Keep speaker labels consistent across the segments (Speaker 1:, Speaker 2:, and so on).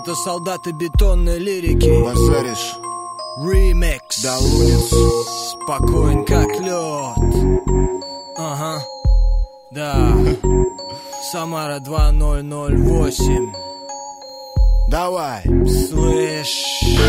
Speaker 1: Это солдаты бетонной лирики.
Speaker 2: Базаришь?
Speaker 1: Ремикс.
Speaker 2: Да лунец.
Speaker 1: Спокоен как лед. Ага. Да. Самара 2008.
Speaker 2: Давай.
Speaker 1: Слышь,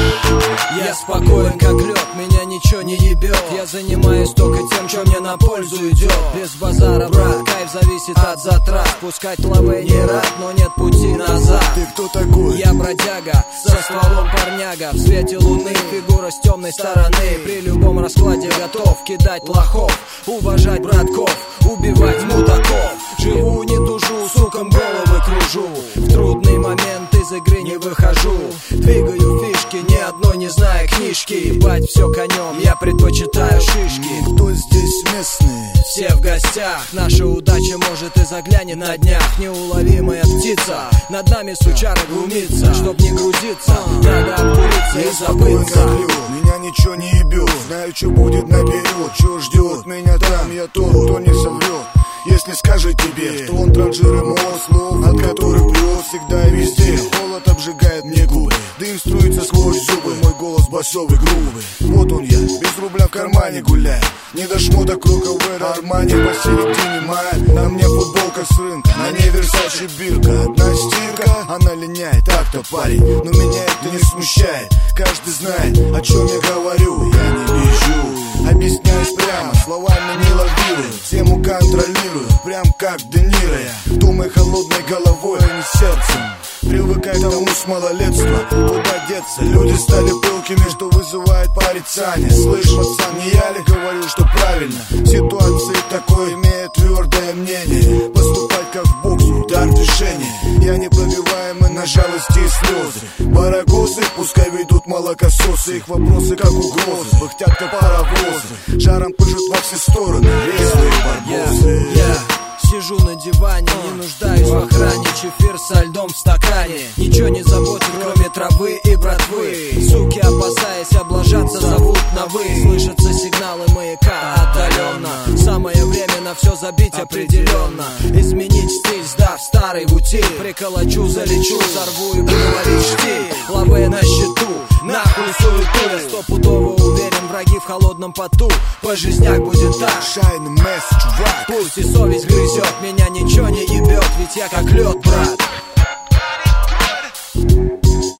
Speaker 1: я спокоен как лед, меня ничего не ебет. Я занимаюсь только тем, что мне на пользу идет. Без базара, брат, кайф зависит от затрат. Пускать лавы не рад, но нет пути назад.
Speaker 2: Ты кто такой?
Speaker 1: Я бродяга, со стволом парняга. В свете луны фигура с темной стороны. При любом раскладе готов кидать лохов, уважать братков, убивать мудаков. Живу, не тужу, сукам головы кружу. В трудный момент из игры не выхожу. Двигаю фишки, ни одной не зная книжки. Ебать все конем, я предпочитаю шишки.
Speaker 2: Кто здесь местный?
Speaker 1: Все в гостях, наша удача может и заглянет на днях. Неуловимая птица, над нами сучара глумится. Чтоб не грузиться, надо обкуриться и забыться.
Speaker 2: Меня ничего не ебет, знаю, что будет наперед. Что ждет меня там, я тот, кто не соврет. Если скажет тебе, что он транжир слов, от которых прет всегда и везде. Холод обжигает мне губы, дым струится сквозь зубы. Мой голос басовый, грубый. Вот он я, без рубля в кармане гуляю. Не до шмоток Роковер, Армани посередине мая. На мне футболка с рынка, на ней Версачи бирка. Одна стирка, она линяет, так-то парень. Но меня это не смущает, каждый знает, о чем я говорю. Я не бежу, объясняюсь прямо, словами не лавирую. Тему контролирую, прям как Де Ниро я. Думай холодной головой, а не сердцем. Привыкай к тому с малолетства, куда деться. Люди стали пылкими, что вызывает порицание. Слышь, пацан, не я ли говорю, что правильно? В ситуации такой имеет твердое мнение. Поступать как в боксе, удар движения. Я непробиваемый на жалости и слезы. Барагозы, пускай ведут молокососы. Их вопросы как угрозы, пыхтят как паровозы. Жаром пыжут во все стороны, резвые барбосы.
Speaker 1: Сижу на диване, не нуждаюсь в охране. Чефир со льдом в стакане. Ничего не заботит, кроме травы и братвы. Суки, опасаясь облажаться, зовут на вы. Слышатся сигналы маяка отдаленно. Самое время на все забить определенно. Изменить стиль, сдав старый утиль. Приколочу, залечу, взорву и буду ловить штиль. Лавы на счету, нахуй суету. Я стопудово уверен, враги в холодном поту. По жизняк будет так.
Speaker 2: Shiny mess, чувак.
Speaker 1: Пусть и совесть грызет, меня ничего не ебет. Ведь я как лед, брат.